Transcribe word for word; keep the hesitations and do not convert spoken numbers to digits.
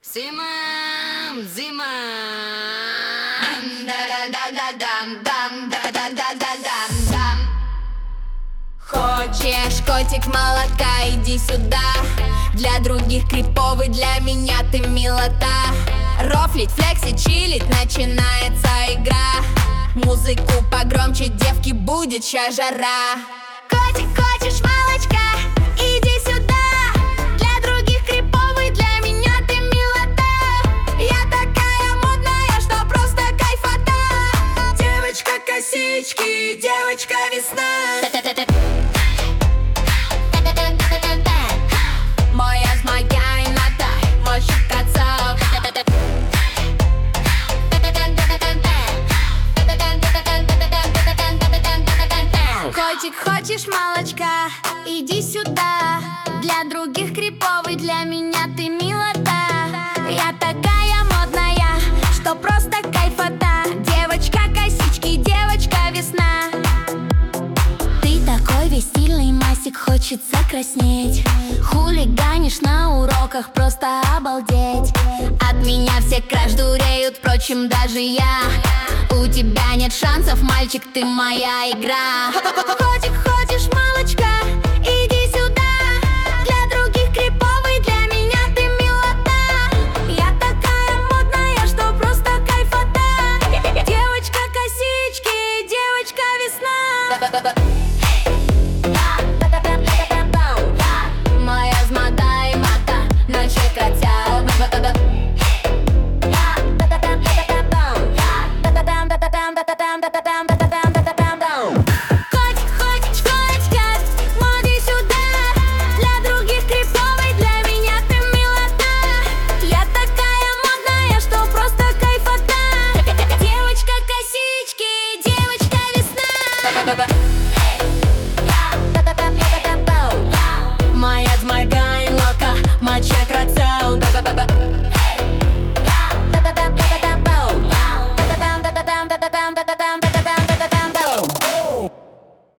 Зима, зима. Хочешь котик молока, иди сюда. Для других криповый, для меня ты милота. Рофлить, флексить, чилить, начинается игра. Музыку погромче, девки, будет ща жара. Котик, хочешь молочка, иди сюда. Для других криповый, для меня ты милота. Я такая модная, что просто кайфота. Девочка косички, девочка весна. Моя змея и нота, мощь кацап. Котик, хочешь молочка, иди сюда. Для других криповый, для меня ты милота. Я такая модная, что просто кайфота. Девочка косички, девочка весна. Ты такой весь стильный, масик, хочется краснеть. Хулиганишь на уроках, просто обалдеть. От меня все краш дуреют, впрочем, даже я. У тебя нет шансов, мальчик, ты моя игра. Котик, хочешь молочка, иди сюда. Для других криповый, для меня ты милота. Я такая модная, что просто кайфота. Девочка косички, девочка весна. Моя змада и мата, ночи кротят. Котик, хочешь котика, моди сюда. Для других криповый, для меня ты милота. Я такая модная, что просто кайфота. Девочка косички, девочка весна.